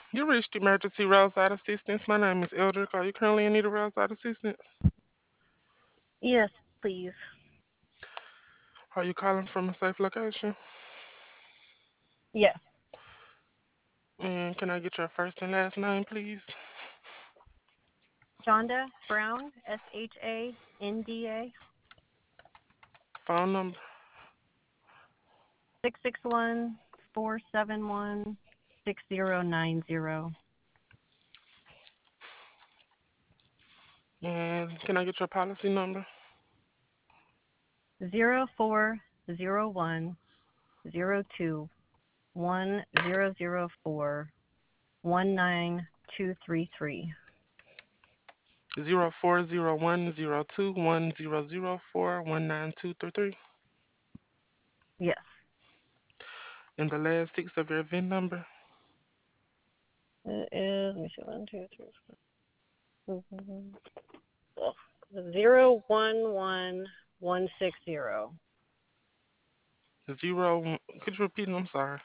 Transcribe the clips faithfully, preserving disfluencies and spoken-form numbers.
You reached emergency roadside assistance. My name is Eldrick. Are you currently in need of roadside assistance? Yes, please. Are you calling from a safe location? Yes. And can I get your first and last name, please? Shonda Brown, S H A N D A, Phone number. six six one four seven one six zero nine zero. And can I get your policy number? Zero four zero one zero two one zero zero four one nine two three three. Zero four zero one zero two one zero zero four one nine two three three. Yes. And the last six of your V I N number. It is, let me see, one, two, three, four. Zero one one one six zero. Zero. Could you repeat it? I'm sorry.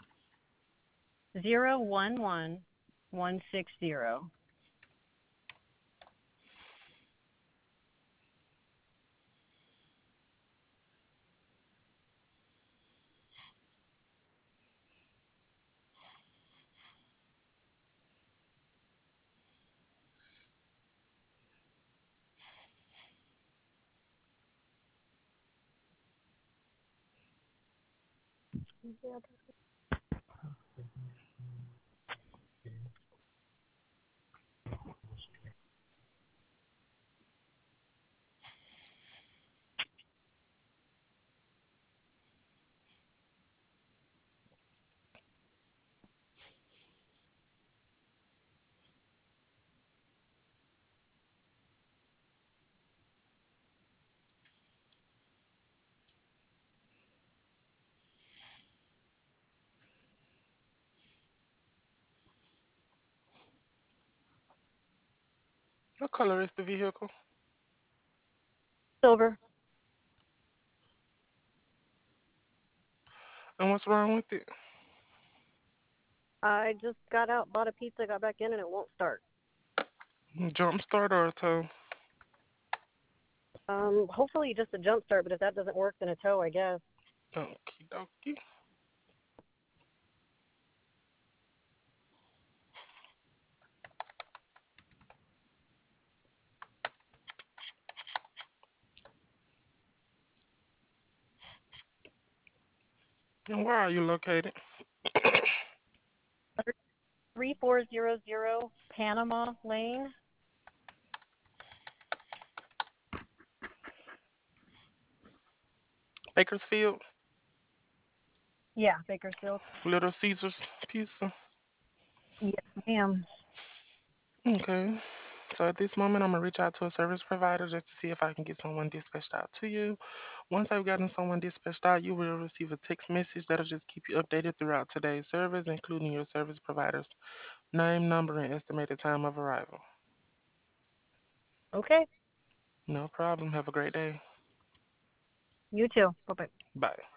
Zero one one one six zero. What color is the vehicle? Silver. And what's wrong with it? I just got out, bought a pizza, got back in, and it won't start. Jump start or a tow? Um, hopefully just a jump start, but if that doesn't work, then a tow, I guess. Okie dokie. And where are you located? Three four zero zero Panama Lane. Bakersfield? Yeah, Bakersfield. Little Caesars Pizza? Yes, ma'am. Okay. So at this moment, I'm gonna reach out to a service provider just to see if I can get someone dispatched out to you. Once I've gotten someone dispatched out, you will receive a text message that'll just keep you updated throughout today's service, including your service provider's name, number, and estimated time of arrival. Okay. No problem. Have a great day. You too. Bye bye. Bye.